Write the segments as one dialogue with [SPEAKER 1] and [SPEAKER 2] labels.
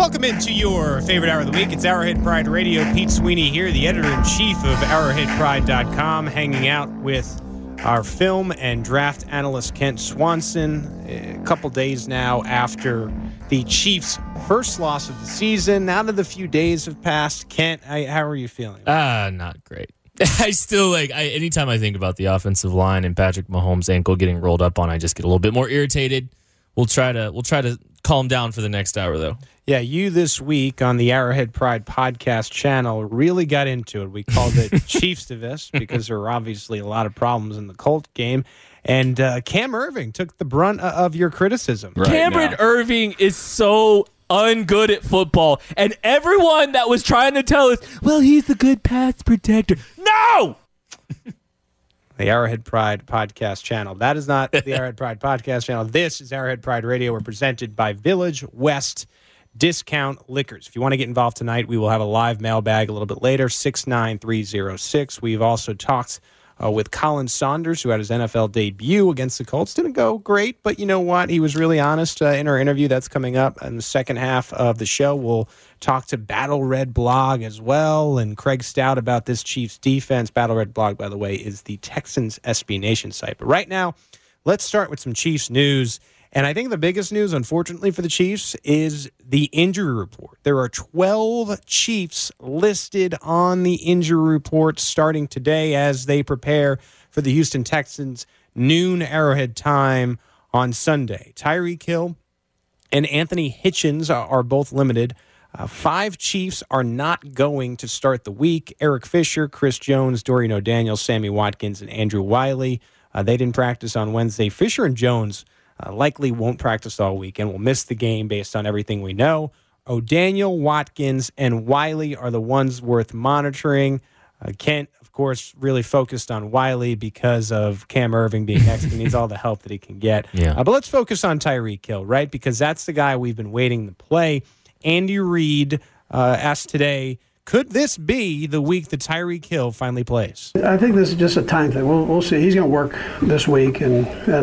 [SPEAKER 1] Welcome into your favorite hour of the week. It's Arrowhead Pride Radio. Pete Sweeney here, the editor-in-chief of ArrowheadPride.com, hanging out with our film and draft analyst Kent Swanson. A couple days now after the Chiefs' first loss of the season. Now that the few days have passed, Kent, how are you feeling?
[SPEAKER 2] Not great. I still anytime I think about the offensive line and Patrick Mahomes' ankle getting rolled up on, I just get a little bit more irritated. We'll try to calm down for the next hour, though.
[SPEAKER 1] Yeah, you this week on the Arrowhead Pride podcast channel really got into it. We called it Chiefs-divist because there were obviously a lot of problems in the Colt game. And Cam Erving took the brunt of your criticism.
[SPEAKER 3] Right Cameron Erving is so ungood at football. And everyone that was trying to tell us, well, he's a good pass protector. No!
[SPEAKER 1] The Arrowhead Pride podcast channel. That is not the Arrowhead Pride podcast channel. This is Arrowhead Pride Radio. We're presented by Village West Discount Liquors. If you want to get involved tonight, we will have a live mailbag a little bit later, 69306. We've also talked with Colin Saunders, who had his NFL debut against the Colts. Didn't go great, but you know what? He was really honest in our interview. That's coming up in the second half of the show. We'll talk to Battle Red Blog as well, and Craig Stout about this Chiefs defense. Battle Red Blog, by the way, is the Texans SB Nation site. But right now, let's start with some Chiefs news. And I think the biggest news, unfortunately, for the Chiefs is the injury report. There are 12 Chiefs listed on the injury report starting today as they prepare for the Houston Texans noon Arrowhead time on Sunday. Tyreek Hill and Anthony Hitchens are both limited. 5 Chiefs are not going to start the week. Eric Fisher, Chris Jones, Dorian O'Daniel, Sammy Watkins, and Andrew Wiley. They didn't practice on Wednesday. Fisher and Jones likely won't practice all week and will miss the game based on everything we know. O'Daniel, Watkins, and Wiley are the ones worth monitoring. Kent, of course, really focused on Wiley because of Cam Erving being next. He needs all the help that he can get.
[SPEAKER 2] Yeah.
[SPEAKER 1] But let's focus on Tyreek Hill, right? Because that's the guy we've been waiting to play. Andy Reid asked today, could this be the week that Tyreek Hill finally plays?
[SPEAKER 4] I think this is just a time thing. We'll see. He's going to work this week, and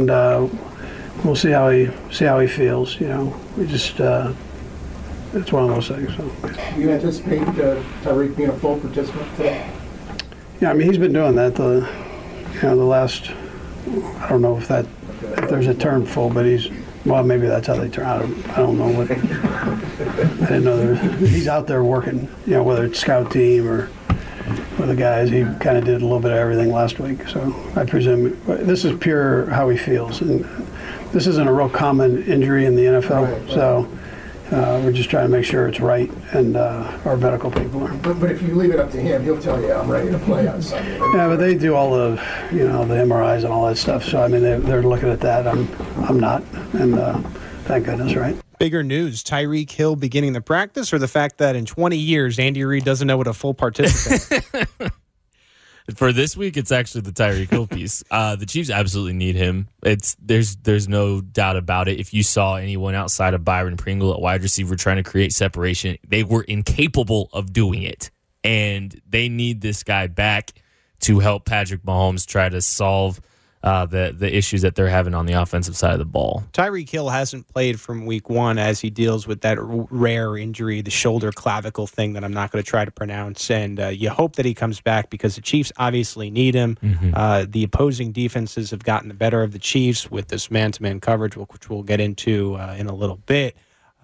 [SPEAKER 4] we'll see how he feels. You know, we just it's one of those things. So.
[SPEAKER 5] Do you anticipate Tyreek being a full participant today?
[SPEAKER 4] Yeah, I mean he's been doing that the last. I don't know if there's a term full, but maybe that's how they turn out. I don't know what. I didn't know he's out there working. You know, whether it's scout team or with the guys, he kind of did a little bit of everything last week. So I presume this is pure how he feels, and this isn't a real common injury in the NFL.
[SPEAKER 5] Right.
[SPEAKER 4] So we're just trying to make sure it's right, and our medical people are.
[SPEAKER 5] But if you leave it up to him, he'll tell you I'm ready to play on Sunday.
[SPEAKER 4] Yeah, but they do all the the MRIs and all that stuff. So I mean they're looking at that. I'm not, and thank goodness, right?
[SPEAKER 1] Bigger news, Tyreek Hill beginning the practice, or the fact that in 20 years, Andy Reid doesn't know what a full participant is?
[SPEAKER 2] For this week, it's actually the Tyreek Hill piece. The Chiefs absolutely need him. There's no doubt about it. If you saw anyone outside of Byron Pringle at wide receiver trying to create separation, they were incapable of doing it. And they need this guy back to help Patrick Mahomes try to solve the issues that they're having on the offensive side of the ball.
[SPEAKER 1] Tyreek Hill hasn't played from week 1 as he deals with that rare injury, the shoulder clavicle thing that I'm not going to try to pronounce. And you hope that he comes back because the Chiefs obviously need him.
[SPEAKER 2] Mm-hmm.
[SPEAKER 1] The opposing defenses have gotten the better of the Chiefs with this man-to-man coverage, which we'll get into in a little bit.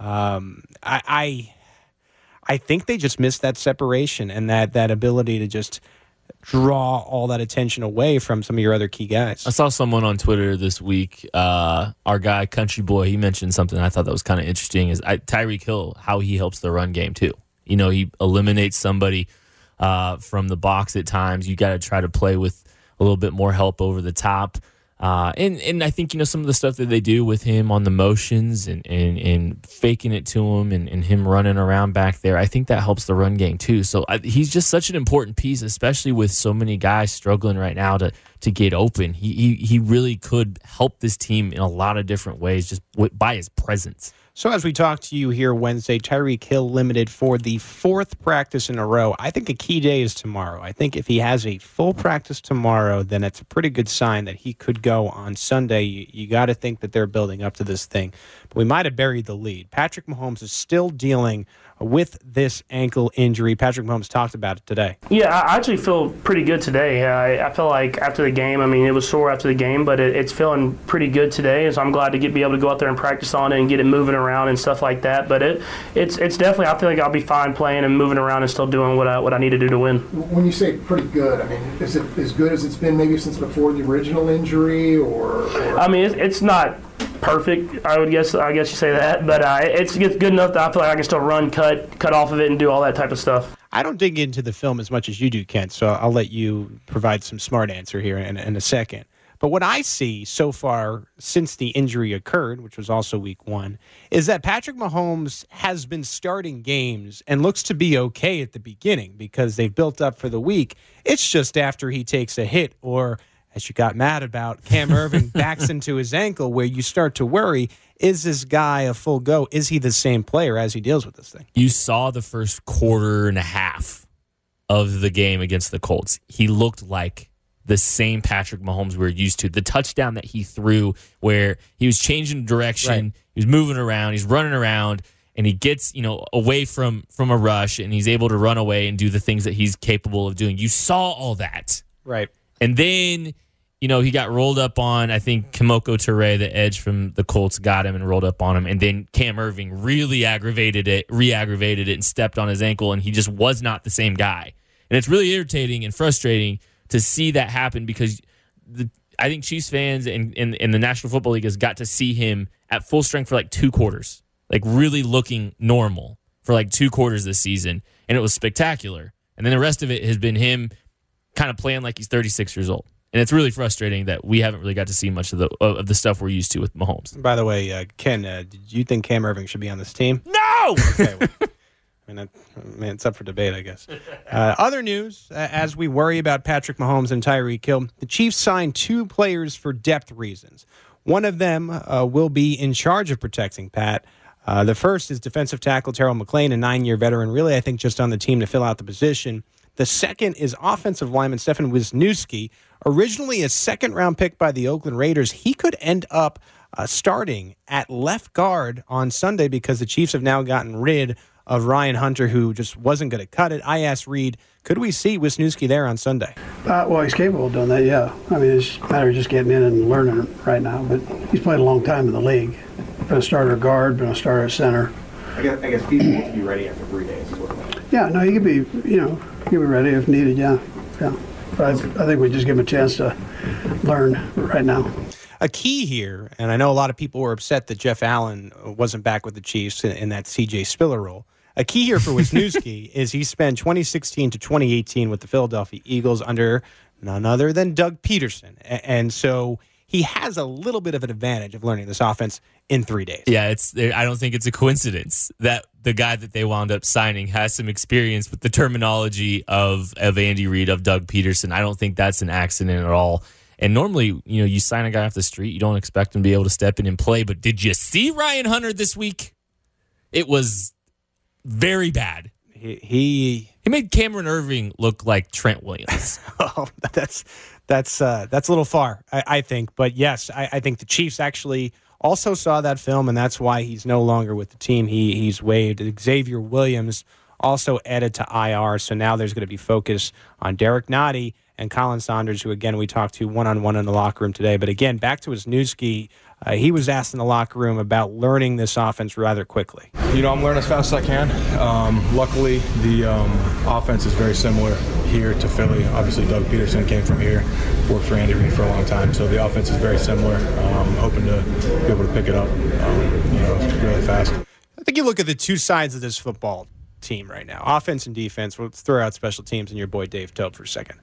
[SPEAKER 1] I think they just missed that separation and that ability to just draw all that attention away from some of your other key guys.
[SPEAKER 2] I saw someone on Twitter this week, our guy Country Boy, he mentioned something I thought that was kind of interesting, is Tyreek Hill, how he helps the run game too. You know, he eliminates somebody from the box at times. You got to try to play with a little bit more help over the top. And I think, some of the stuff that they do with him on the motions and faking it to him and him running around back there, I think that helps the run game too. So he's just such an important piece, especially with so many guys struggling right now to get open. He really could help this team in a lot of different ways just by his presence.
[SPEAKER 1] So as we talk to you here Wednesday, Tyreek Hill limited for the 4th practice in a row. I think a key day is tomorrow. I think if he has a full practice tomorrow, then it's a pretty good sign that he could go on Sunday. You got to think that they're building up to this thing. But we might have buried the lead. Patrick Mahomes is still dealing with this ankle injury. Patrick Mahomes talked about it today.
[SPEAKER 6] Yeah, I actually feel pretty good today. I feel like after the game, it was sore after the game, but it's feeling pretty good today. So I'm glad to be able to go out there and practice on it and get it moving around and stuff like that. But it's definitely, I feel like I'll be fine playing and moving around and still doing what I need to do to win.
[SPEAKER 5] When you say pretty good, is it as good as it's been maybe since before the original injury, or?
[SPEAKER 6] It's not perfect, I guess you say that, but it's good enough that I feel like I can still run, cut off of it, and do all that type of stuff.
[SPEAKER 1] I don't dig into the film as much as you do, Kent, so I'll let you provide some smart answer here in a second. But what I see so far since the injury occurred, which was also week 1, is that Patrick Mahomes has been starting games and looks to be okay at the beginning because they've built up for the week. It's just after he takes a hit or, as you got mad about, Cam Irving backs into his ankle where you start to worry, is this guy a full go? Is he the same player as he deals with this thing?
[SPEAKER 2] You saw the first quarter and a half of the game against the Colts. He looked like the same Patrick Mahomes we're used to. The touchdown that he threw where he was changing direction, right. He was moving around, he's running around, and he gets, away from a rush, and he's able to run away and do the things that he's capable of doing. You saw all that.
[SPEAKER 1] Right.
[SPEAKER 2] And then, he got rolled up on, I think Kimoko Toure, the edge from the Colts, got him and rolled up on him. And then Cam Irving really re-aggravated it and stepped on his ankle, and he just was not the same guy. And it's really irritating and frustrating to see that happen because I think Chiefs fans and the National Football League has got to see him at full strength for like 2 quarters, like really looking normal for like 2 quarters this season. And it was spectacular. And then the rest of it has been him kind of playing like he's 36 years old. And it's really frustrating that we haven't really got to see much of the stuff we're used to with Mahomes.
[SPEAKER 1] By the way, Ken, did you think Cam Irving should be on this team?
[SPEAKER 2] No!
[SPEAKER 1] Okay. It's up for debate, I guess. Other news, as we worry about Patrick Mahomes and Tyreek Hill, the Chiefs signed 2 players for depth reasons. One of them will be in charge of protecting Pat. The first is defensive tackle Terrell McLean, a 9-year veteran, really, I think, just on the team to fill out the position. The second is offensive lineman Stefan Wisniewski, originally a second-round pick by the Oakland Raiders. He could end up starting at left guard on Sunday because the Chiefs have now gotten rid of Ryan Hunter, who just wasn't going to cut it. I asked Reed, could we see Wisniewski there on Sunday?
[SPEAKER 4] Well, he's capable of doing that, yeah. It's a matter of just getting in and learning right now. But he's played a long time in the league. Been a starter guard, been a starter center.
[SPEAKER 7] I guess people need to be ready after 3 days as well.
[SPEAKER 4] Yeah, no, he could be, he could be ready if needed, yeah. But I think we just give him a chance to learn right now.
[SPEAKER 1] A key here, and I know a lot of people were upset that Jeff Allen wasn't back with the Chiefs in that C.J. Spiller role. A key here for Wisniewski is he spent 2016 to 2018 with the Philadelphia Eagles under none other than Doug Peterson. And so he has a little bit of an advantage of learning this offense in 3 days.
[SPEAKER 2] Yeah, I don't think it's a coincidence that the guy that they wound up signing has some experience with the terminology of Andy Reid, of Doug Peterson. I don't think that's an accident at all. And normally, you sign a guy off the street, you don't expect him to be able to step in and play. But did you see Ryan Hunter this week? It was very bad.
[SPEAKER 1] He
[SPEAKER 2] made Cameron Irving look like Trent Williams.
[SPEAKER 1] Oh, that's a little far, I think. But yes, I think the Chiefs actually also saw that film, and that's why he's no longer with the team. He's waived. Xavier Williams also added to IR, so now there's going to be focus on Derek Nottie and Colin Saunders, who, again, we talked to one-on-one in the locker room today. But, again, back to Wisniewski, he was asked in the locker room about learning this offense rather quickly.
[SPEAKER 8] I'm learning as fast as I can. Luckily, the offense is very similar here to Philly. Obviously, Doug Peterson came from here, worked for Andy Reid for a long time. So the offense is very similar. Hoping to be able to pick it up, really fast.
[SPEAKER 1] I think you look at the two sides of this football team right now, offense and defense. Let's throw out special teams and your boy Dave Tope for a second.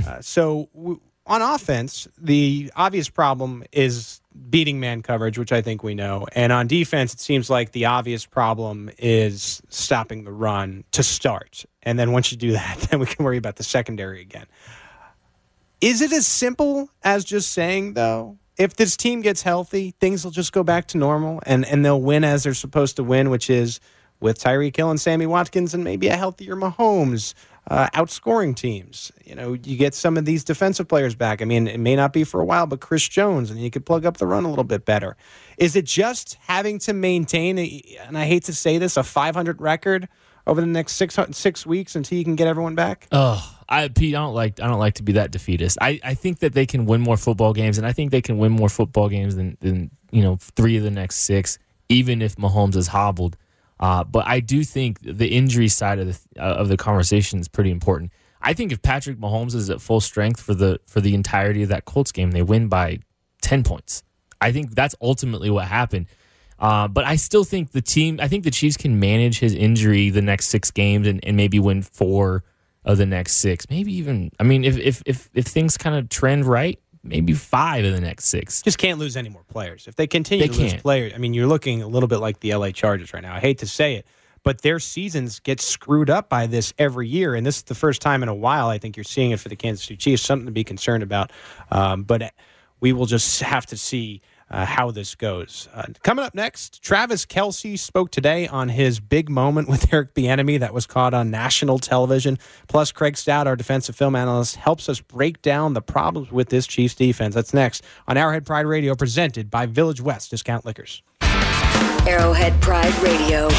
[SPEAKER 1] On offense, the obvious problem is beating man coverage, which I think we know. And on defense, it seems like the obvious problem is stopping the run to start. And then once you do that, then we can worry about the secondary again. Is it as simple as just saying, though, if this team gets healthy, things will just go back to normal, and they'll win as they're supposed to win, which is with Tyreek Hill and Sammy Watkins and maybe a healthier Mahomes, outscoring teams. You get some of these defensive players back. I mean, it may not be for a while, but Chris Jones, and you could plug up the run a little bit better. Is it just having to maintain, and I hate to say this, a 500 record over the next 6 weeks until you can get everyone back?
[SPEAKER 2] Pete, I don't like to be that defeatist. I think that they can win more football games, and I think they can win more football games than 3 of the next 6, even if Mahomes is hobbled. But I do think the injury side of the conversation is pretty important. I think if Patrick Mahomes is at full strength for the entirety of that Colts game, they win by 10 points. I think that's ultimately what happened. But I still think the Chiefs can manage his injury the next 6 games and maybe win 4 of the next 6. Maybe even, I mean, if things kind of trend right, maybe 5 of the next 6.
[SPEAKER 1] Just can't lose any more players. If they continue to lose players, I mean, you're looking a little bit like the LA Chargers right now. I hate to say it, but their seasons get screwed up by this every year, and this is the first time in a while I think you're seeing it for the Kansas City Chiefs, something to be concerned about. But we will just have to see how this goes. Coming up next, Travis Kelce spoke today on his big moment with Eric Bieniemy that was caught on national television. Plus, Craig Stout, our defensive film analyst, helps us break down the problems with this Chiefs defense. That's next on Arrowhead Pride Radio, presented by Village West Discount Liquors.
[SPEAKER 9] Arrowhead Pride Radio.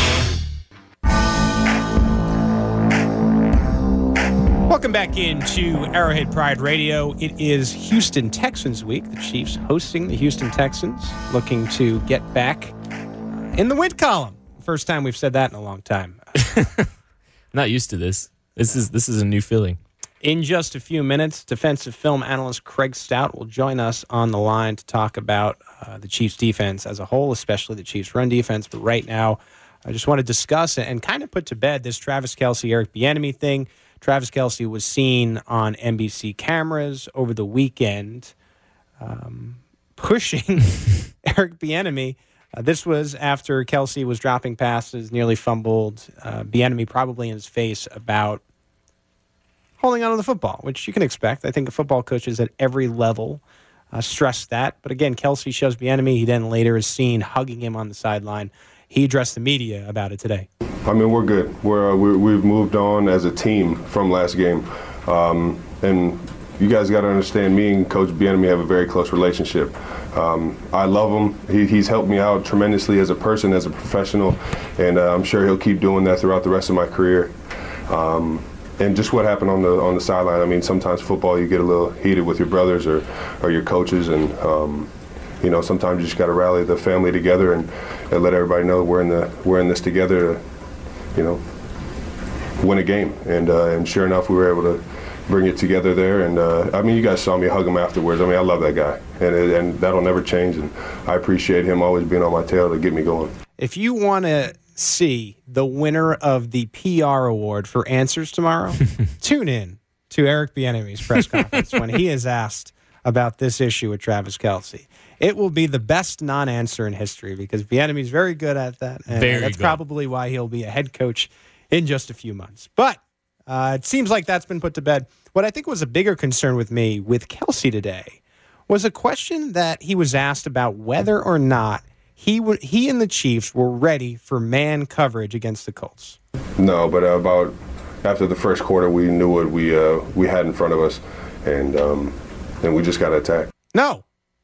[SPEAKER 1] Welcome back into Arrowhead Pride Radio. It is Houston Texans week. The Chiefs hosting the Houston Texans, looking to get back in the win column. First time we've said that in a long time.
[SPEAKER 2] Not used to this. This is a new feeling.
[SPEAKER 1] In just a few minutes, defensive film analyst Craig Stout will join us on the line to talk about the Chiefs defense as a whole, especially the Chiefs run defense. But right now, I just want to discuss and kind of put to bed this Travis Kelce, Eric Bieniemy thing. Travis Kelce was seen on NBC cameras over the weekend pushing Eric Bieniemy. This was after Kelce was dropping passes, nearly fumbled. Bieniemy probably in his face about holding on to the football, which you can expect. I think the football coaches at every level stress that. But again, Kelce shows Bieniemy. He then later is seen hugging him on the sideline. He addressed the media about it today.
[SPEAKER 10] I mean, we're good. We've moved on as a team from last game. And you guys got to understand, me and Coach Bieniemy have a very close relationship. I love him. He's helped me out tremendously as a person, as a professional, and I'm sure he'll keep doing that throughout the rest of my career. And just what happened on the sideline, I mean, sometimes football, you get a little heated with your brothers or your coaches, and sometimes you just got to rally the family together and let everybody know we're in this together to, win a game. And sure enough, we were able to bring it together there. And I mean, you guys saw me hug him afterwards. I mean, I love that guy, and that'll never change. And I appreciate him always being on my tail to get me going.
[SPEAKER 1] If you want to see the winner of the PR award for answers tomorrow, tune in to Eric Bieniemy's press conference when he is asked about this issue with Travis Kelce. It will be the best non-answer in history because Bieniemy is very good at that, and that's probably why he'll be a head coach in just a few months. But it seems like that's been put to bed. What I think was a bigger concern with me with Kelce today was a question that he was asked about whether or not he and the Chiefs were ready for man coverage against the Colts.
[SPEAKER 10] No, but about after the first quarter, we knew what we had in front of us, and we just got to attack.
[SPEAKER 1] No.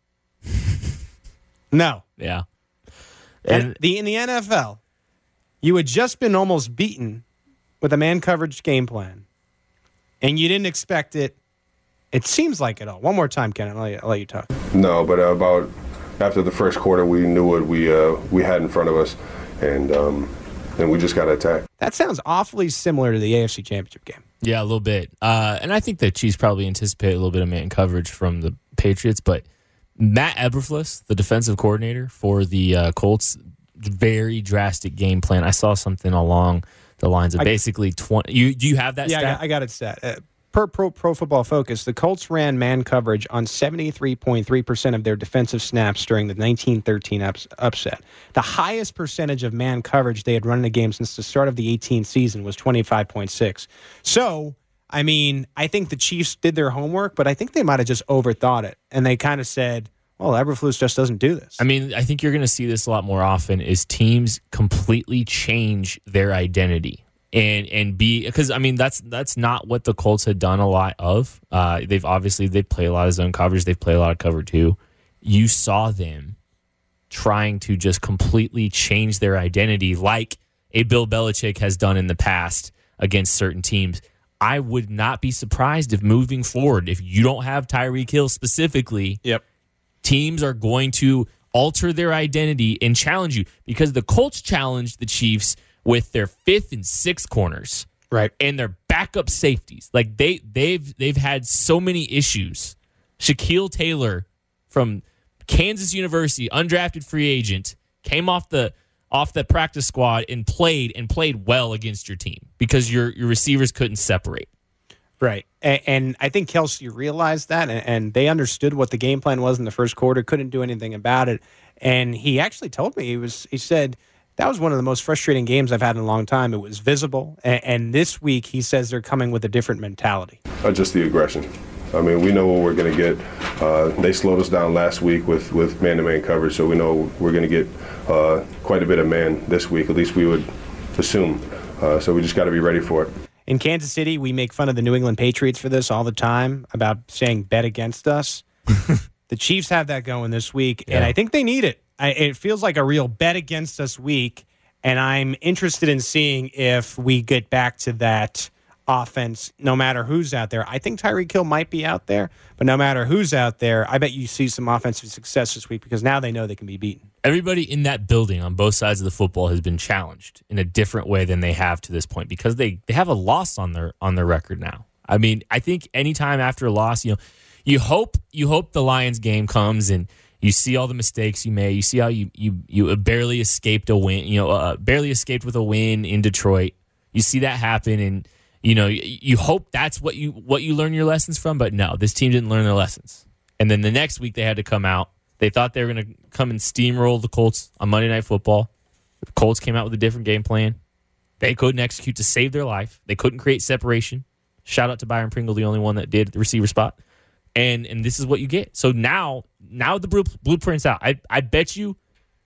[SPEAKER 2] Yeah.
[SPEAKER 1] And in the NFL, you had just been almost beaten with a man coverage game plan, and you didn't expect it. It seems like it all. One more time, Ken. I'll let you talk.
[SPEAKER 10] No, but about after the first quarter, we knew what we had in front of us, and we just got to attack.
[SPEAKER 1] That sounds awfully similar to the AFC Championship game.
[SPEAKER 2] Yeah, a little bit. And I think the Chiefs probably anticipate a little bit of man coverage from the Patriots, but Matt Eberflus, the defensive coordinator for the Colts, very drastic game plan. I saw something along the lines of basically 20. Do you have that stat?
[SPEAKER 1] Yeah, I got it set. Per Pro Football Focus, the Colts ran man coverage on 73.3% of their defensive snaps during the 1913 upset. The highest percentage of man coverage they had run in a game since the start of the 18 season was 25.6. So, I mean, I think the Chiefs did their homework, but I think they might have just overthought it. And they kind of said, well, Eberflus just doesn't do this.
[SPEAKER 2] I mean, I think you're going to see this a lot more often is teams completely change their identity and be, because I mean that's not what the Colts had done a lot of. They play a lot of zone coverage. They've played a lot of cover too. You saw them trying to just completely change their identity, like a Bill Belichick has done in the past against certain teams. I would not be surprised if moving forward, if you don't have Tyreek Hill specifically, teams are going to alter their identity and challenge you, because the Colts challenged the Chiefs with their 5th and 6th corners,
[SPEAKER 1] right,
[SPEAKER 2] and their backup safeties. Like they've had so many issues. Shaquille Taylor from Kansas University, undrafted free agent, came off the practice squad and played well against your team because your receivers couldn't separate.
[SPEAKER 1] Right. And I think Kelsey realized that, and they understood what the game plan was in the first quarter, couldn't do anything about it. And he actually told me, he said, that was one of the most frustrating games I've had in a long time. It was visible. And this week, he says they're coming with a different mentality.
[SPEAKER 10] Just the aggression. I mean, we know what we're going to get. They slowed us down last week with man-to-man coverage, so we know we're going to get quite a bit of man this week. At least we would assume. So we just got to be ready for it.
[SPEAKER 1] In Kansas City, we make fun of the New England Patriots for this all the time, about saying bet against us. The Chiefs have that going this week, and I think they need it. It feels like a real bet against us week, and I'm interested in seeing if we get back to that offense no matter who's out there. I think Tyreek Hill might be out there, but no matter who's out there, I bet you see some offensive success this week because now they know they can be beaten.
[SPEAKER 2] Everybody in that building on both sides of the football has been challenged in a different way than they have to this point because they have a loss on their record now. I mean, I think anytime after a loss, you hope the Lions game comes and you see all the mistakes you made. You see how you barely escaped a win, barely escaped with a win in Detroit. You see that happen, and you hope that's what you learn your lessons from. But no, this team didn't learn their lessons. And then the next week they had to come out. They thought they were going to come and steamroll the Colts on Monday Night Football. The Colts came out with a different game plan. They couldn't execute to save their life. They couldn't create separation. Shout out to Byron Pringle, the only one that did at the receiver spot. And this is what you get. So now the blueprint's out. I bet you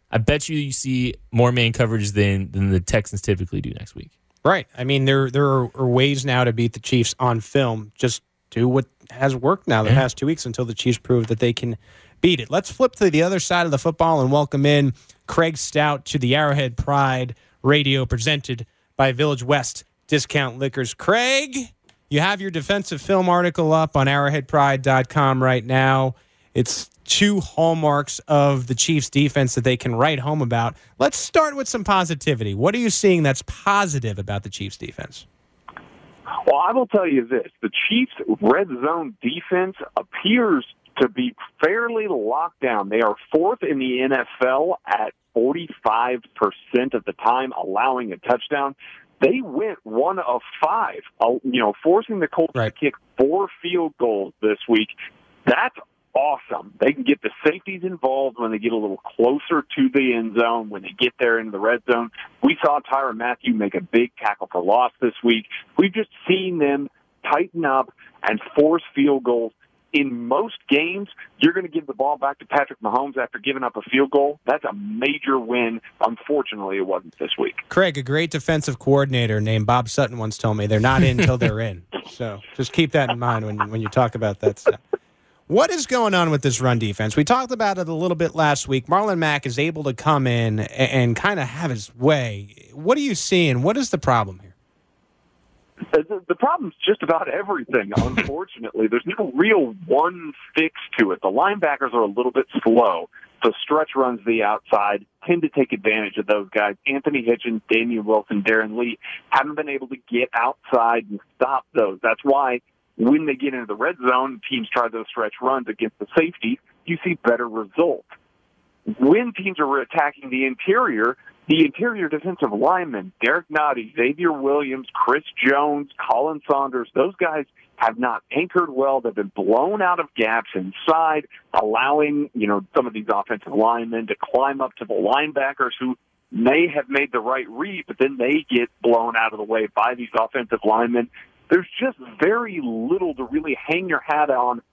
[SPEAKER 2] see more man coverage than the Texans typically do next week.
[SPEAKER 1] Right. I mean, there are ways now to beat the Chiefs on film. Just do what has worked now the past 2 weeks until the Chiefs prove that they can beat it. Let's flip to the other side of the football and welcome in Craig Stout to the Arrowhead Pride Radio presented by Village West Discount Liquors. Craig, you have your defensive film article up on arrowheadpride.com right now. It's 2 hallmarks of the Chiefs' defense that they can write home about. Let's start with some positivity. What are you seeing that's positive about the Chiefs' defense?
[SPEAKER 11] Well, I will tell you this. The Chiefs' red zone defense appears to be fairly locked down. They are 4th in the NFL at 45% of the time allowing a touchdown. They went 1 of 5, forcing the Colts to kick 4 field goals this week. That's awesome. They can get the safeties involved when they get a little closer to the end zone, when they get there into the red zone. We saw Tyrann Mathieu make a big tackle for loss this week. We've just seen them tighten up and force field goals. In most games, you're going to give the ball back to Patrick Mahomes after giving up a field goal. That's a major win. Unfortunately, it wasn't this week.
[SPEAKER 1] Craig, a great defensive coordinator named Bob Sutton once told me they're not in until they're in. So just keep that in mind when you talk about that stuff. What is going on with this run defense? We talked about it a little bit last week. Marlon Mack is able to come in and kind of have his way. What are you seeing? What is the problem here?
[SPEAKER 11] The problem's just about everything, unfortunately. There's no real one fix to it. The linebackers are a little bit slow. So stretch runs the outside, tend to take advantage of those guys. Anthony Hitchens, Damian Wilson, Darren Lee haven't been able to get outside and stop those. That's why when they get into the red zone, teams try those stretch runs against the safety, you see better results. When teams are attacking the interior defensive linemen, Derek Nottie, Xavier Williams, Chris Jones, Colin Saunders, those guys have not anchored well. They've been blown out of gaps inside, allowing, some of these offensive linemen to climb up to the linebackers who may have made the right read, but then they get blown out of the way by these offensive linemen. There's just very little to really hang your hat on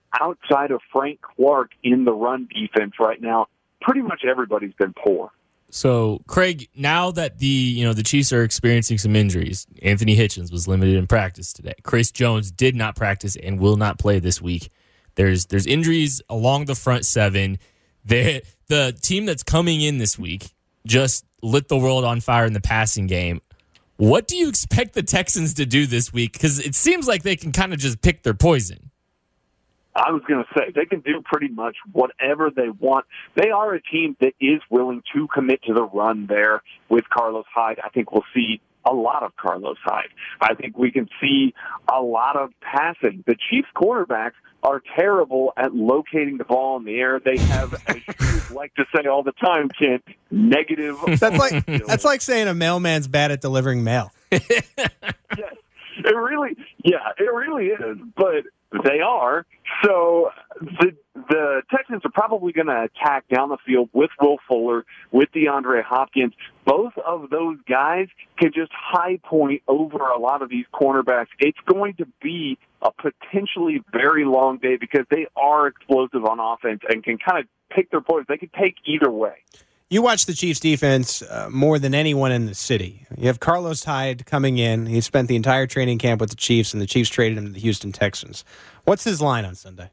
[SPEAKER 11] outside of Frank Clark in the run defense right now, pretty much everybody's been poor.
[SPEAKER 2] So, Craig, now that the Chiefs are experiencing some injuries, Anthony Hitchens was limited in practice today. Chris Jones did not practice and will not play this week. There's injuries along the front seven. The team that's coming in this week just lit the world on fire in the passing game. What do you expect the Texans to do this week? Because it seems like they can kind of just pick their poison.
[SPEAKER 11] I was going to say, they can do pretty much whatever they want. They are a team that is willing to commit to the run there with Carlos Hyde. I think we'll see a lot of Carlos Hyde. I think we can see a lot of passing. The Chiefs quarterbacks are terrible at locating the ball in the air. They have, as you like to say all the time, Kent, negative.
[SPEAKER 1] That's like saying a mailman's bad at delivering mail.
[SPEAKER 11] Yes, it really is. But they are. So the Texans are probably going to attack down the field with Will Fuller, with DeAndre Hopkins. Both of those guys can just high point over a lot of these cornerbacks. It's going to be a potentially very long day because they are explosive on offense and can kind of pick their poison. They can take either way.
[SPEAKER 1] You watch the Chiefs defense more than anyone in the city. You have Carlos Hyde coming in. He spent the entire training camp with the Chiefs, and the Chiefs traded him to the Houston Texans. What's his line on Sunday?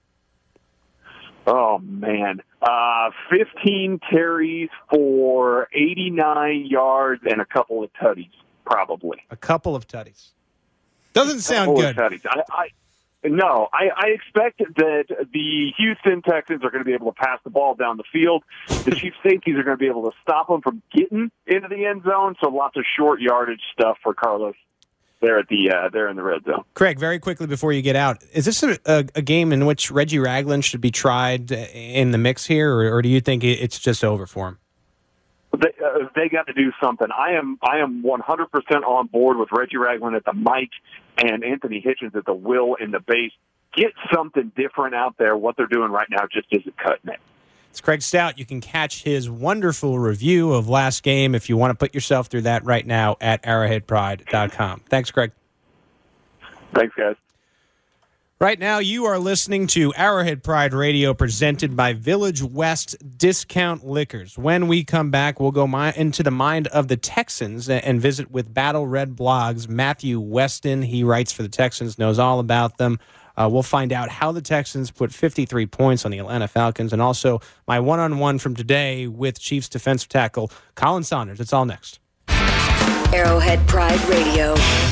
[SPEAKER 11] Oh, man. 15 carries for 89 yards and a couple of tutties, probably.
[SPEAKER 1] A couple of tutties. Doesn't sound good.
[SPEAKER 11] No, I expect that the Houston Texans are going to be able to pass the ball down the field. The Chiefs safeties are going to be able to stop them from getting into the end zone, so lots of short yardage stuff for Carlos there at there in the red zone.
[SPEAKER 1] Craig, very quickly before you get out, is this a game in which Reggie Ragland should be tried in the mix here, or do you think it's just over for him?
[SPEAKER 11] They got to do something. I am 100% on board with Reggie Ragland at the mic and Anthony Hitchens at the will and the base. Get something different out there. What they're doing right now just isn't cutting it.
[SPEAKER 1] It's Craig Stout. You can catch his wonderful review of last game if you want to put yourself through that right now at arrowheadpride.com. Thanks, Craig.
[SPEAKER 11] Thanks, guys.
[SPEAKER 1] Right now, you are listening to Arrowhead Pride Radio presented by Village West Discount Liquors. When we come back, we'll go into the mind of the Texans and visit with Battle Red Blog's Matthew Weston. He writes for the Texans, knows all about them. We'll find out how the Texans put 53 points on the Atlanta Falcons, and also my one-on-one from today with Chiefs defensive tackle Colin Saunders. It's all next.
[SPEAKER 9] Arrowhead Pride Radio.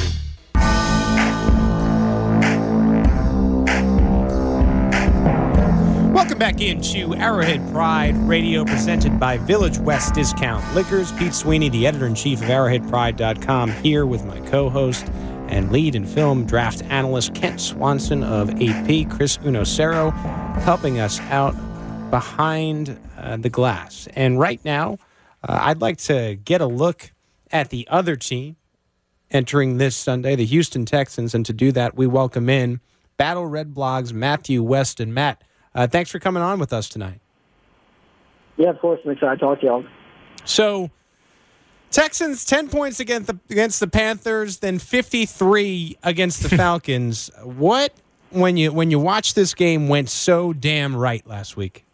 [SPEAKER 1] Welcome back into Arrowhead Pride Radio presented by Village West Discount Liquors. Pete Sweeney, the editor-in-chief of ArrowheadPride.com, here with my co-host and lead and film draft analyst Kent Swanson of AP, Chris Unocero, helping us out behind the glass. And right now, I'd like to get a look at the other team entering this Sunday, the Houston Texans, and to do that, we welcome in Battle Red Blog's Matthew Weston. Matt, thanks for coming on with us tonight.
[SPEAKER 12] Yeah, of course. I'm excited to talk to y'all.
[SPEAKER 1] So, Texans 10 points against the Panthers, then 53 against the Falcons. What, when you watch this game, went so damn right last week?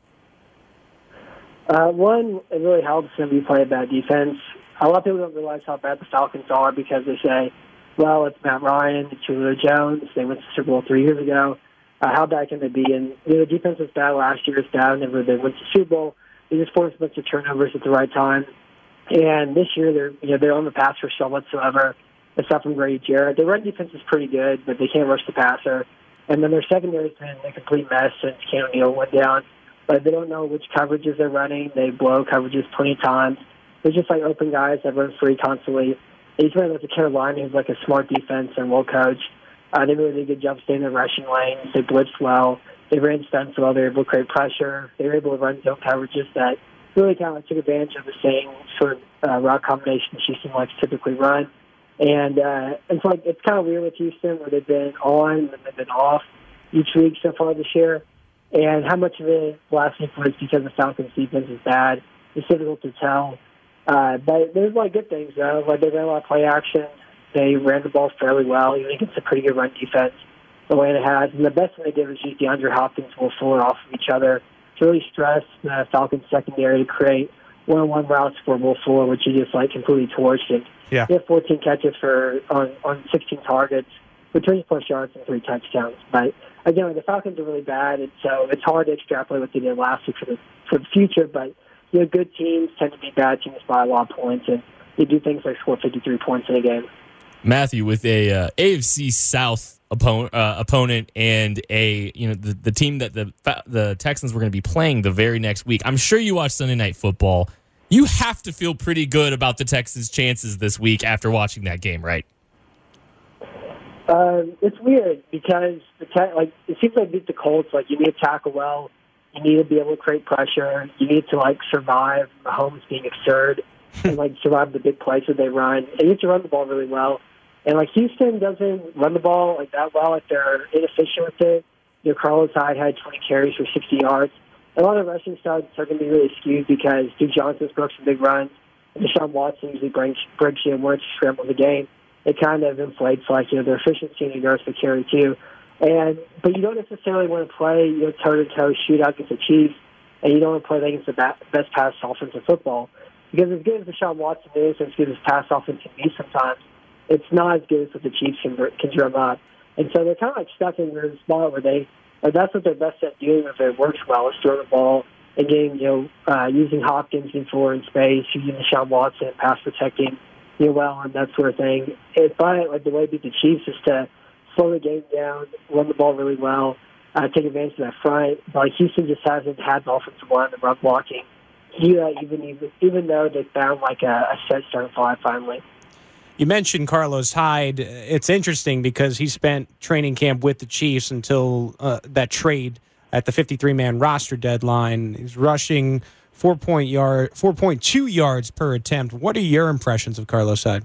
[SPEAKER 12] One, it really helps when we play a bad defense. A lot of people don't realize how bad the Falcons are because they say, well, it's Matt Ryan, it's Julio Jones. They went to the Super Bowl 3 years ago. How bad can they be? And the defense was bad last year. It's bad whenever they went to the Super Bowl. They just forced a bunch of turnovers at the right time. And this year, they're on the pass rush whatsoever, except from Grady Jarrett. Their run defense is pretty good, but they can't rush the passer. And then their secondary's been a complete mess since Cam O'Neill went down. But they don't know which coverages they're running. They blow coverages plenty of times. They're just like open guys that run free constantly. He's running with the Carolina, who's like a smart defense and well coached. They really did a good job staying in the rushing lanes. They blitzed well. They ran stunts well. They were able to create pressure. They were able to run zone coverages that really kind of took advantage of the same sort of route combination Houston likes to typically run. And it's like it's kind of weird with Houston where they've been on and they've been off each week so far this year. And how much of it last week was because the Falcons' defense is bad, it's difficult to tell. But there's a lot of good things, though. Like they ran a lot of play action. They ran the ball fairly well, even against a pretty good run defense. Atlanta has. And the best thing they did was use DeAndre Hopkins and Will Fuller off of each other to really stress the Falcons secondary to create one-on-one routes for Will Fuller, which he just completely torched. And he had 14 catches on 16 targets, for 20+ yards and 3 touchdowns. But again, the Falcons are really bad, and so it's hard to extrapolate what they did last week for the future. But good teams tend to be bad teams by a lot of points, and they do things like score 53 points in a game.
[SPEAKER 2] Matthew, with a AFC South opponent and the team that the Texans were going to be playing the very next week, I'm sure you watched Sunday Night Football. You have to feel pretty good about the Texans' chances this week after watching that game, right?
[SPEAKER 12] It's weird because it seems like beat the Colts. You need to tackle well, you need to be able to create pressure, you need to survive Mahomes being absurd, and survive the big plays that they run. And you have to run the ball really well. And Houston doesn't run the ball that well. They're inefficient with it. Carlos Hyde had 20 carries for 60 yards. A lot of rushing studs are going to be really skewed because Duke Johnson's broke some big runs, and Deshaun Watson usually breaks you and works to scramble the game. It kind of inflates their efficiency and yards per carry too. But you don't necessarily want to play toe-to-toe shootout against the Chiefs, and you don't want to play against the best pass offense in football. Because as good as Deshaun Watson is, as good as pass offense can be sometimes, it's not as good as what the Chiefs can drum up. And so they're kind of stuck in their spot where that's what they're best at doing if it works well, is throwing the ball and getting, using Hopkins and Fuller in space, using Deshaun Watson, pass protecting, well, and that sort of thing. But the way to beat the Chiefs is to slow the game down, run the ball really well, take advantage of that front. But Houston just hasn't had the offensive line, the run blocking, even though they found a set starting five finally.
[SPEAKER 1] You mentioned Carlos Hyde. It's interesting because he spent training camp with the Chiefs until that trade at the 53-man roster deadline. He's rushing 4.2 yards per attempt. What are your impressions of Carlos Hyde?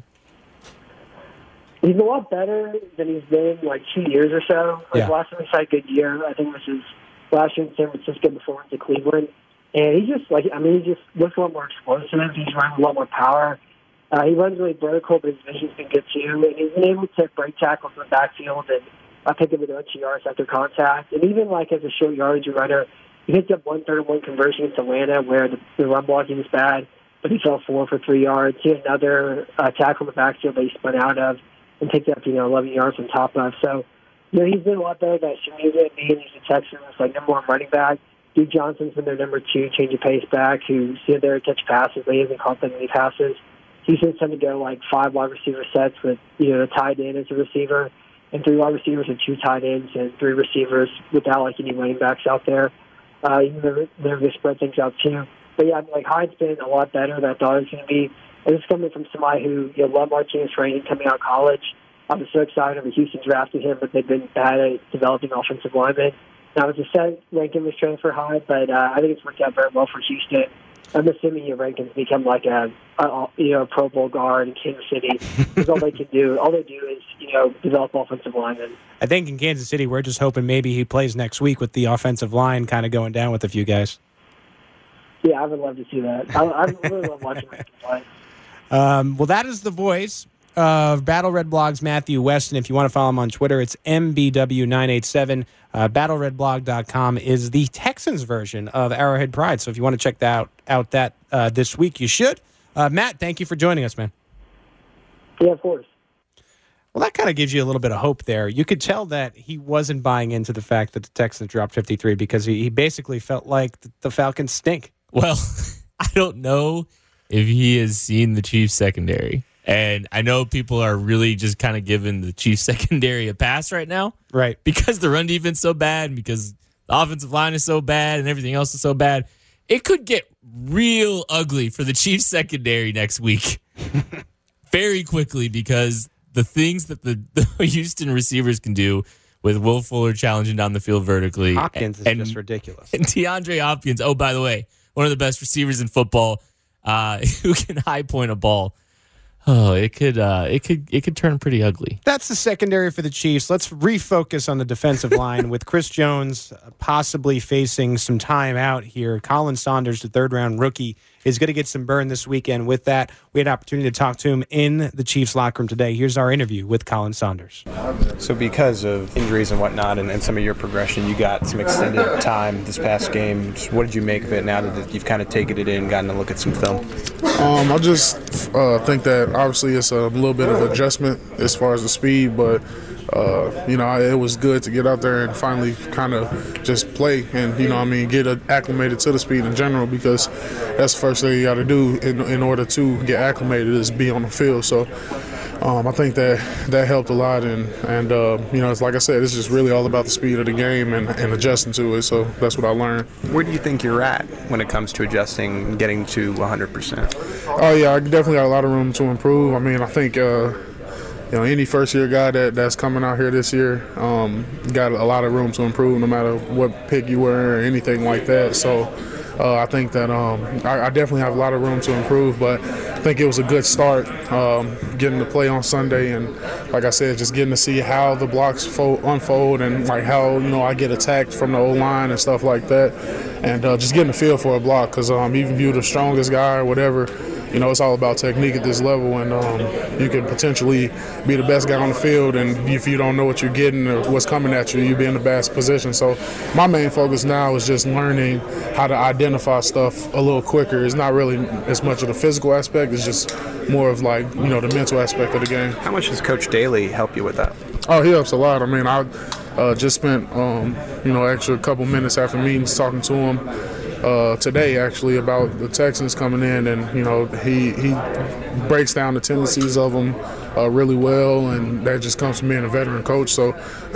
[SPEAKER 12] He's a lot better than he's been 2 years or so. Last time he had a good year, I think this is last year in San Francisco before he went to Cleveland. And he just looks a lot more explosive. He's running a lot more power. He runs really vertical, but his vision's been good too. And he's been able to break tackles in the backfield and pick up a bunch of yards after contact. And even as a short yardage runner, he picked up 1/3 conversion against Atlanta where the run blocking was bad, but he fell 4 for 3 yards. He had another tackle in the backfield that he spun out of and picked up 11 yards on top of. So he's been a lot better than he's the Texans number one running back. Duke Johnson's been their number 2 change of pace back who's there to catch passes, but he hasn't caught that many passes. Houston's tend to go 5 wide receiver sets with the tight end as a receiver, and 3 wide receivers and 2 tight ends and 3 receivers without any running backs out there. Even though they're going to spread things out too. But Hyde's been a lot better than I thought it was going to be. And it's coming from somebody who loved Martinez training coming out of college. I was so excited when Houston drafted him, but they've been bad at developing offensive linemen. Now it's a set ranking was training for Hyde, but I think it's worked out very well for Houston. I'm assuming Rankin's become a Pro Bowl guard in Kansas City. Because all they do is develop offensive linemen.
[SPEAKER 1] I think in Kansas City we're just hoping maybe he plays next week with the offensive line kind of going down with a few guys.
[SPEAKER 12] Yeah, I would love to see that. I really love watching Rankin play.
[SPEAKER 1] Well, that is the voice of Battle Red Blog's Matthew Weston. If you want to follow him on Twitter, it's MBW987. BattleRedBlog.com is the Texans version of Arrowhead Pride. So if you want to check that out this week, you should. Matt, thank you for joining us, man.
[SPEAKER 12] Yeah, of course.
[SPEAKER 1] Well, that kind of gives you a little bit of hope there. You could tell that he wasn't buying into the fact that the Texans dropped 53 because he basically felt like the Falcons stink.
[SPEAKER 2] Well, I don't know if he has seen the Chiefs secondary. And I know people are really just kind of giving the Chiefs secondary a pass right now.
[SPEAKER 1] Right.
[SPEAKER 2] Because the run defense is so bad and because the offensive line is so bad and everything else is so bad. It could get real ugly for the Chiefs secondary next week. Very quickly because the things that the Houston receivers can do with Will Fuller challenging down the field vertically.
[SPEAKER 1] Hopkins is just ridiculous.
[SPEAKER 2] And DeAndre Hopkins, oh, by the way, one of the best receivers in football who can high point a ball. Oh, it could turn pretty ugly.
[SPEAKER 1] That's the secondary for the Chiefs. Let's refocus on the defensive line with Chris Jones possibly facing some time out here. Colin Saunders, the third-round rookie, is going to get some burn this weekend. With that, we had an opportunity to talk to him in the Chiefs locker room today. Here's our interview with Colin Saunders.
[SPEAKER 13] So because of injuries and whatnot and some of your progression, you got some extended time this past game. What did you make of it now that you've kind of taken it in and gotten to look at some film?
[SPEAKER 14] I just think that obviously it's a little bit of adjustment as far as the speed, but it was good to get out there and finally kind of just play and, get acclimated to the speed in general, because that's the first thing you got to do in order to get acclimated is be on the field. So I think that helped a lot, and it's like I said, it's just really all about the speed of the game and adjusting to it. So that's what I learned.
[SPEAKER 13] Where do you think you're at when it comes to adjusting and getting to 100%?
[SPEAKER 14] Oh yeah, I definitely got a lot of room to improve. I mean, I think any first-year guy that's coming out here this year got a lot of room to improve, no matter what pick you were or anything like that. So I think that I definitely have a lot of room to improve, but I think it was a good start getting to play on Sunday, and like I said, just getting to see how the blocks unfold and like how I get attacked from the O-line and stuff like that, and just getting a feel for a block, because even if you're the strongest guy or whatever, it's all about technique at this level, and you could potentially be the best guy on the field, and if you don't know what you're getting or what's coming at you, you'd be in the best position. So my main focus now is just learning how to identify stuff a little quicker. It's not really as much of the physical aspect, it's just more of like, the mental aspect of the game.
[SPEAKER 13] How much does Coach Daly help you with that?
[SPEAKER 14] Oh, he helps a lot. I mean, I just spent, extra couple minutes after meetings talking to him today actually about the Texans coming in, and he breaks down the tendencies of them really well, and that just comes from being a veteran coach. So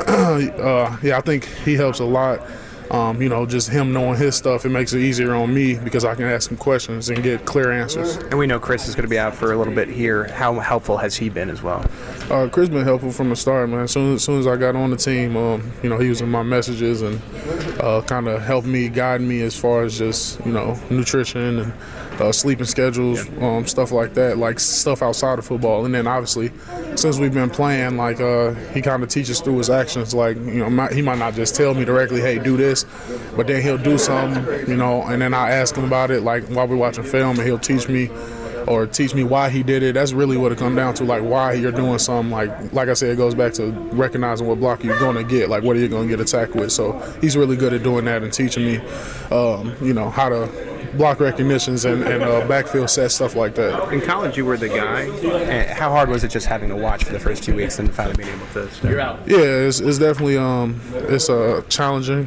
[SPEAKER 14] I think he helps a lot. Just him knowing his stuff, it makes it easier on me because I can ask him questions and get clear answers.
[SPEAKER 13] And we know Chris is going to be out for a little bit here. How helpful has he been as well?
[SPEAKER 14] Chris been helpful from the start, man. As soon as I got on the team, he was in my messages and kind of helped me, guide me as far as just, nutrition and sleeping schedules, stuff like that, like stuff outside of football. And then obviously, since we've been playing, like he kind of teaches through his actions. Like, he might not just tell me directly, hey, do this, but then he'll do something, and then I ask him about it, like while we're watching film, and he'll teach me why he did it. That's really what it comes down to, like why you're doing something. Like I said, it goes back to recognizing what block you're going to get, like what are you going to get attacked with. So he's really good at doing that and teaching me, how to block recognitions and backfield sets, stuff like that.
[SPEAKER 13] In college, you were the guy. How hard was it just having to watch for the first 2 weeks and finally being able to start? You're out.
[SPEAKER 14] Yeah, it's definitely it's challenging.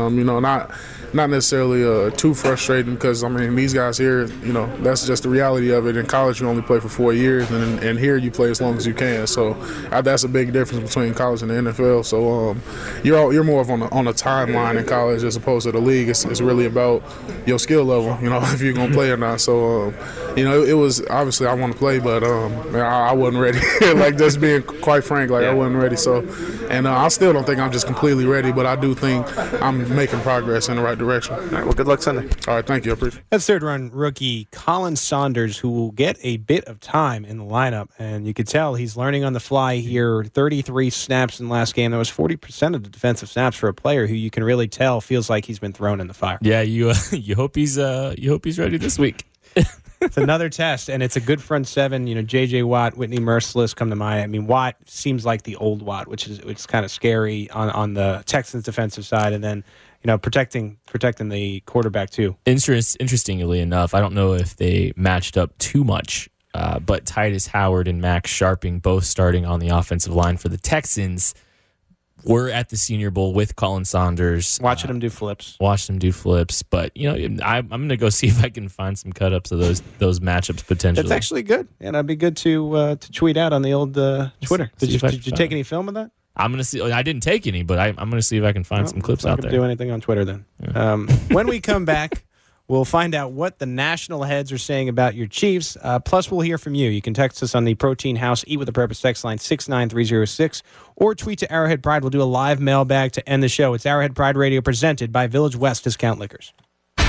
[SPEAKER 14] Not necessarily too frustrating, because these guys here, that's just the reality of it. In college, you only play for 4 years, and here you play as long as you can. So that's a big difference between college and the NFL. So you're more of on a timeline in college as opposed to the league. It's really about your skill level, if you're gonna play or not. So it was obviously I want to play, but I wasn't ready. Like, just being quite frank, I wasn't ready. So, and I still don't think I'm just completely ready, but I do think I'm making progress in the right direction.
[SPEAKER 13] All right, well, good luck Sunday.
[SPEAKER 14] All right, thank you. I appreciate it.
[SPEAKER 1] That's third-round rookie Colin Saunders, who will get a bit of time in the lineup, and you could tell he's learning on the fly here. 33 snaps in the last game. That was 40% of the defensive snaps for a player who you can really tell feels like he's been thrown in the fire.
[SPEAKER 2] Yeah, you hope he's ready this week.
[SPEAKER 1] It's another test, and it's a good front seven. J.J. Watt, Whitney Merciless come to mind. Watt seems like the old Watt, which is kind of scary on the Texans' defensive side, and then protecting the quarterback too.
[SPEAKER 2] Interestingly enough, I don't know if they matched up too much, but Titus Howard and Max Sharping, both starting on the offensive line for the Texans, were at the Senior Bowl with Colin Saunders.
[SPEAKER 1] Watching him do flips.
[SPEAKER 2] But I'm going to go see if I can find some cut-ups of those matchups potentially.
[SPEAKER 1] That's actually good, and it'd be good to tweet out on the old Twitter. Did you take any film of that?
[SPEAKER 2] I'm going to see. I didn't take any, but I'm going to see if I can find some clips out there.
[SPEAKER 1] Do anything on Twitter then. Yeah. When we come back, we'll find out what the national heads are saying about your Chiefs. Plus, we'll hear from you. You can text us on the Protein House Eat with a Purpose text line 69306, or tweet to Arrowhead Pride. We'll do a live mailbag to end the show. It's Arrowhead Pride Radio, presented by Village West Discount Liquors.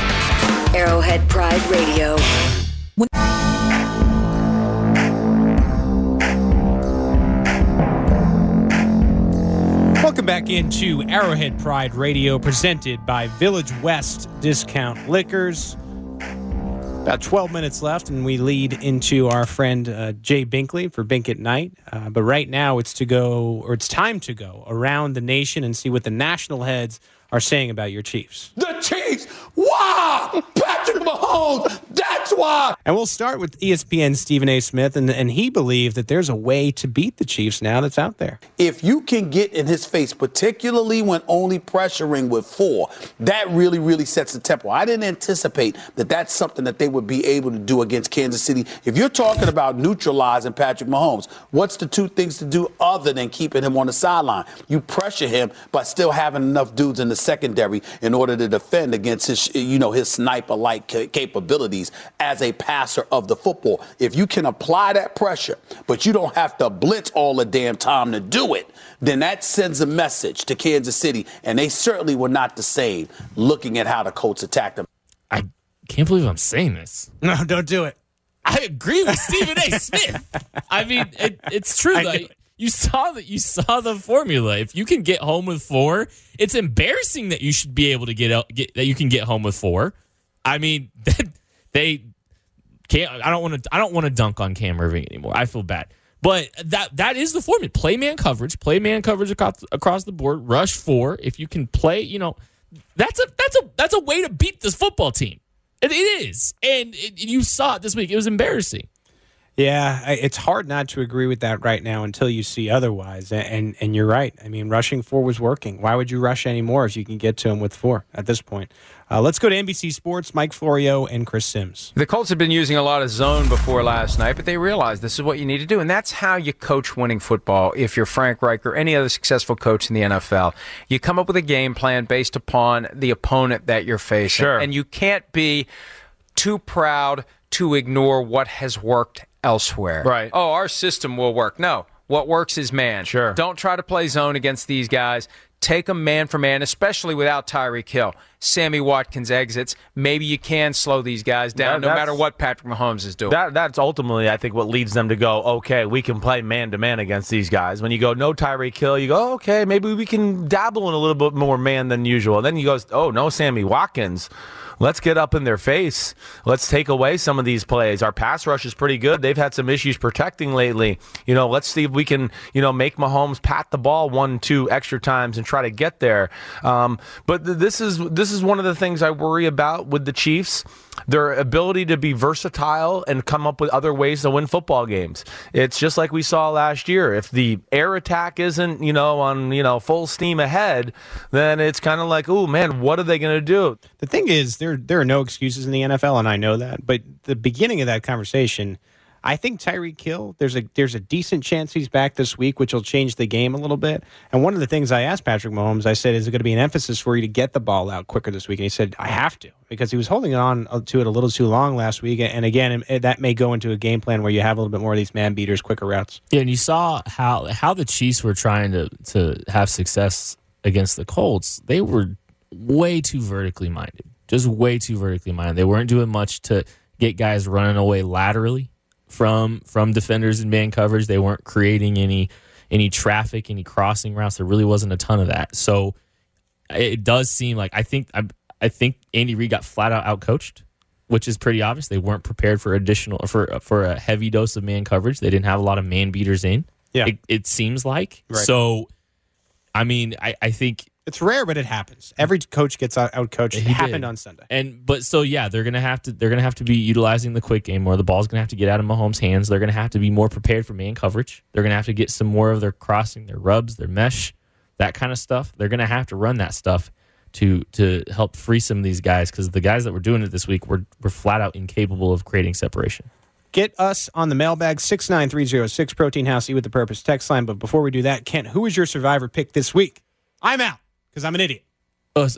[SPEAKER 9] Arrowhead Pride Radio.
[SPEAKER 1] back into Arrowhead Pride Radio, presented by Village West Discount Liquors. About 12 minutes left, and we lead into our friend Jay Binkley for Bink at Night. But right now, it's time to go around the nation and see what the national heads are saying about your Chiefs.
[SPEAKER 15] The Chiefs! Wow! Patrick Mahomes! That's why!
[SPEAKER 1] And we'll start with ESPN's Stephen A. Smith, and he believed that there's a way to beat the Chiefs now that's out there.
[SPEAKER 15] If you can get in his face, particularly when only pressuring with 4, that really, really sets the tempo. I didn't anticipate that that's something that they would be able to do against Kansas City. If you're talking about neutralizing Patrick Mahomes, what's the 2 things to do other than keeping him on the sideline? You pressure him by still having enough dudes in the secondary in order to defend against his sniper-like capabilities as a passer of the football. If you can apply that pressure, but you don't have to blitz all the damn time to do it, then that sends a message to Kansas City, and they certainly were not the same looking at how the Colts attacked them.
[SPEAKER 2] I can't believe I'm saying this.
[SPEAKER 1] No, don't do it.
[SPEAKER 2] I agree with Stephen A. Smith. I mean, it's true. You saw the formula. If you can get home with 4, it's embarrassing that you should be able to that you can get home with 4. I mean, they can't. I don't want to dunk on Cam Irving anymore. I feel bad, but that is the formula. Play man coverage across the board. Rush 4. If you can play, that's a way to beat this football team. It is, and you saw it this week. It was embarrassing.
[SPEAKER 1] Yeah, it's hard not to agree with that right now until you see otherwise. And you're right. I mean, rushing 4 was working. Why would you rush anymore if you can get to him with 4 at this point? Let's go to NBC Sports, Mike Florio and Chris Sims.
[SPEAKER 16] The Colts have been using a lot of zone before last night, but they realized this is what you need to do. And that's how you coach winning football. If you're Frank Reich or any other successful coach in the NFL, you come up with a game plan based upon the opponent that you're facing.
[SPEAKER 17] Sure.
[SPEAKER 16] And you can't be too proud to ignore what has worked elsewhere.
[SPEAKER 17] Right.
[SPEAKER 16] Oh, our system will work. No. What works is man.
[SPEAKER 17] Sure.
[SPEAKER 16] Don't try to play zone against these guys. Take them man for man, especially without Tyreek Hill. Sammy Watkins exits. Maybe you can slow these guys down no matter what Patrick Mahomes is doing.
[SPEAKER 17] That's ultimately, I think, what leads them to go, okay, we can play man-to-man against these guys. When you go, no Tyreek Hill, you go, okay, maybe we can dabble in a little bit more man than usual. Then you go, oh, no Sammy Watkins. Let's get up in their face. Let's take away some of these plays. Our pass rush is pretty good. They've had some issues protecting lately. Let's see if we can, make Mahomes pat the ball 1-2 extra times and try to get there. But this is one of the things I worry about with the Chiefs. Their ability to be versatile and come up with other ways to win football games. It's just like we saw last year. If the air attack isn't, on, full steam ahead, then it's kind of like, oh man, what are they going to do?
[SPEAKER 1] The thing is, there are no excuses in the NFL, and I know that. But the beginning of that conversation, I think Tyreek Hill, there's a decent chance he's back this week, which will change the game a little bit. And one of the things I asked Patrick Mahomes, I said, is it going to be an emphasis for you to get the ball out quicker this week? And he said, I have to, because he was holding on to it a little too long last week. And again, that may go into a game plan where you have a little bit more of these man beaters, quicker routes.
[SPEAKER 2] Yeah, and you saw how the Chiefs were trying to have success against the Colts. They were way too vertically minded, just way too vertically minded. They weren't doing much to get guys running away laterally from defenders in man coverage. They weren't creating any traffic, any crossing routes. There really wasn't a ton of that. So it does seem like I think Andy Reid got flat out outcoached, which is pretty obvious. They weren't prepared for a heavy dose of man coverage. They didn't have a lot of man beaters in.
[SPEAKER 1] Yeah,
[SPEAKER 2] it seems like.
[SPEAKER 1] Right.
[SPEAKER 2] So, I mean, I think
[SPEAKER 1] it's rare, but it happens. Every coach gets outcoached. It happened on Sunday.
[SPEAKER 2] They're gonna have to be utilizing the quick game more. The ball's gonna have to get out of Mahomes' hands. They're gonna have to be more prepared for man coverage. They're gonna have to get some more of their crossing, their rubs, their mesh, that kind of stuff. They're gonna have to run that stuff to help free some of these guys, because the guys that were doing it this week were flat out incapable of creating separation.
[SPEAKER 1] Get us on the mailbag, 69306, Protein House, Eat with the Purpose text line. But before we do that, Kent, who is your survivor pick this week? I'm out, because I'm an idiot.
[SPEAKER 2] Oh,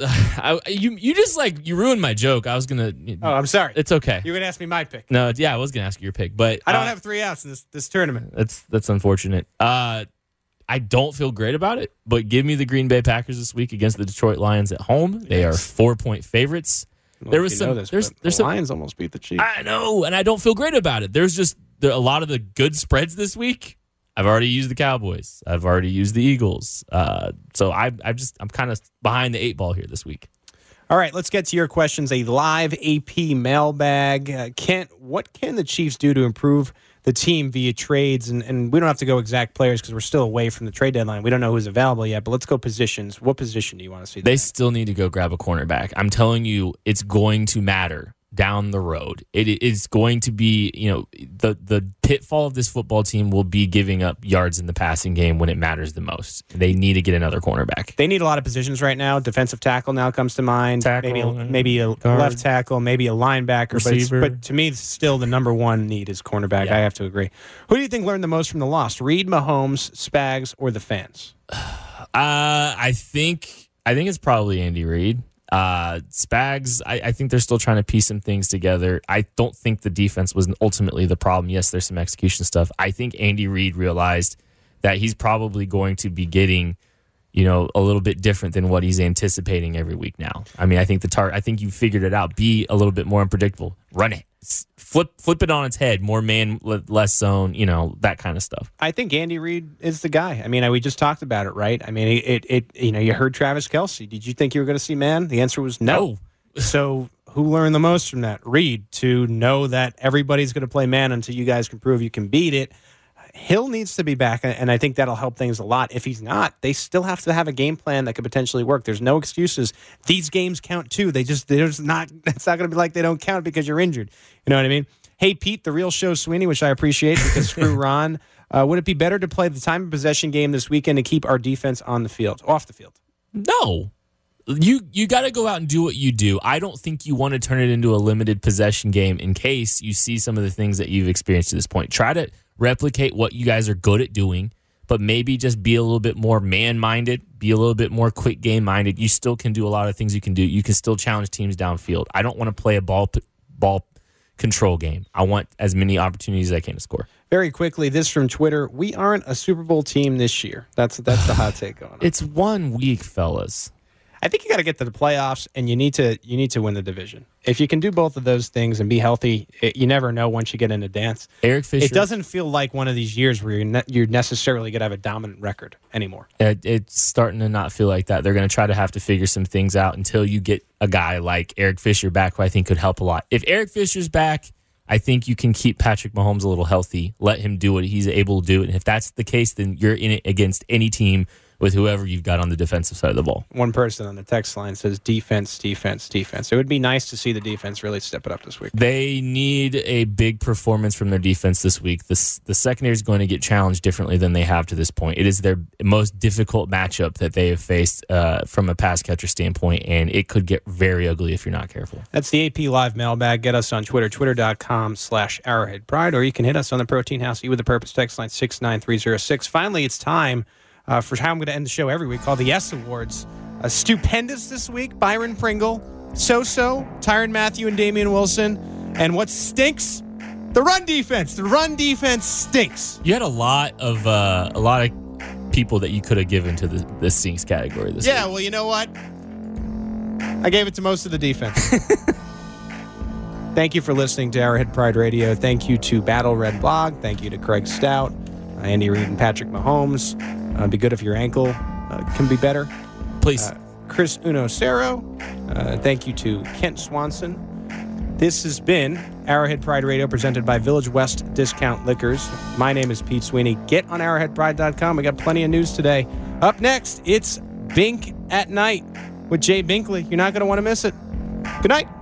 [SPEAKER 2] you ruined my joke. I was gonna.
[SPEAKER 1] Oh, I'm sorry.
[SPEAKER 2] It's okay.
[SPEAKER 1] You're gonna ask me my pick.
[SPEAKER 2] No, yeah, I was gonna ask you your pick, but
[SPEAKER 1] I don't have 3 outs in this tournament.
[SPEAKER 2] That's unfortunate. I don't feel great about it, but give me the Green Bay Packers this week against the Detroit Lions at home. They are 4-point favorites.
[SPEAKER 1] There was some. The Lions almost beat the Chiefs.
[SPEAKER 2] I know, and I don't feel great about it. There's just a lot of the good spreads this week. I've already used the Cowboys. I've already used the Eagles. So I'm kind of behind the 8 ball here this week.
[SPEAKER 1] All right, let's get to your questions. A live AP mailbag. Kent, what can the Chiefs do to improve the team via trades? And we don't have to go exact players because we're still away from the trade deadline. We don't know who's available yet, but let's go positions. What position do you want to see?
[SPEAKER 2] They still need to go grab a cornerback. I'm telling you, it's going to matter down the road. It is going to be, the pitfall of this football team will be giving up yards in the passing game when it matters the most. They need to get another cornerback.
[SPEAKER 1] They need a lot of positions right now. Defensive tackle now comes to mind. Maybe a left tackle, maybe a linebacker.
[SPEAKER 2] Receiver.
[SPEAKER 1] But to me, still the number one need is cornerback.
[SPEAKER 2] Yeah.
[SPEAKER 1] I have to agree. Who do you think learned the most from the loss? Reed, Mahomes, Spags, or the fans?
[SPEAKER 2] I think it's probably Andy Reid. Spags, I think they're still trying to piece some things together. I don't think the defense was ultimately the problem. Yes, there's some execution stuff. I think Andy Reid realized that he's probably going to be getting, a little bit different than what he's anticipating every week now. I mean, I think I think you figured it out. Be a little bit more unpredictable. Run it. Flip it on its head. More man, less zone, that kind of stuff.
[SPEAKER 1] I think Andy Reid is the guy. I mean, we just talked about it, right? I mean, you heard Travis Kelce. Did you think you were going to see man? The answer was no. So who learned the most from that? Reid, to know that everybody's going to play man until you guys can prove you can beat it. Hill needs to be back, and I think that'll help things a lot. If he's not, they still have to have a game plan that could potentially work. There's no excuses. These games count too. It's not going to be like they don't count because you're injured. You know what I mean? Hey, Pete, the real show Sweeney, which I appreciate because screw Ron. Would it be better to play the time of possession game this weekend to keep our defense off the field?
[SPEAKER 2] No. You got to go out and do what you do. I don't think you want to turn it into a limited possession game in case you see some of the things that you've experienced to this point. Try to replicate what you guys are good at doing, but maybe just be a little bit more man-minded, be a little bit more quick game-minded. You still can do a lot of things you can do. You can still challenge teams downfield. I don't want to play a ball control game. I want as many opportunities as I can to score.
[SPEAKER 1] Very quickly, this from Twitter. We aren't a Super Bowl team this year. That's the hot take on it.
[SPEAKER 2] It's 1 week, fellas.
[SPEAKER 1] I think you got to get to the playoffs, and you need to win the division. If you can do both of those things and be healthy, you never know once you get in a dance.
[SPEAKER 2] Eric Fisher.
[SPEAKER 1] It doesn't feel like one of these years where you're necessarily going to have a dominant record anymore.
[SPEAKER 2] It's starting to not feel like that. They're going to have to figure some things out until you get a guy like Eric Fisher back, who I think could help a lot. If Eric Fisher's back, I think you can keep Patrick Mahomes a little healthy, let him do what he's able to do. And if that's the case, then you're in it against any team with whoever you've got on the defensive side of the ball.
[SPEAKER 1] One person on the text line says defense, defense, defense. It would be nice to see the defense really step it up this week.
[SPEAKER 2] They need a big performance from their defense this week. The secondary is going to get challenged differently than they have to this point. It is their most difficult matchup that they have faced from a pass catcher standpoint, and it could get very ugly if you're not careful.
[SPEAKER 1] That's the AP Live mailbag. Get us on Twitter, twitter.com/ArrowheadPride, or you can hit us on the Protein House E with the Purpose text line 69306. Finally, it's time for how I'm going to end the show every week, called the Yes Awards. Stupendous this week, Byron Pringle. So-so, Tyrann Mathieu and Damian Wilson. And what stinks? The run defense. The run defense stinks.
[SPEAKER 2] You had a lot of people that you could have given to the stinks category this week.
[SPEAKER 1] Yeah, well, you know what? I gave it to most of the defense. Thank you for listening to Arrowhead Pride Radio. Thank you to Battle Red Blog. Thank you to Craig Stout, Andy Reid, and Patrick Mahomes. Be good if your ankle can be better.
[SPEAKER 2] Please.
[SPEAKER 1] Chris Uno-Cero. Thank you to Kent Swanson. This has been Arrowhead Pride Radio, presented by Village West Discount Liquors. My name is Pete Sweeney. Get on arrowheadpride.com. We got plenty of news today. Up next, it's Bink at Night with Jay Binkley. You're not going to want to miss it. Good night.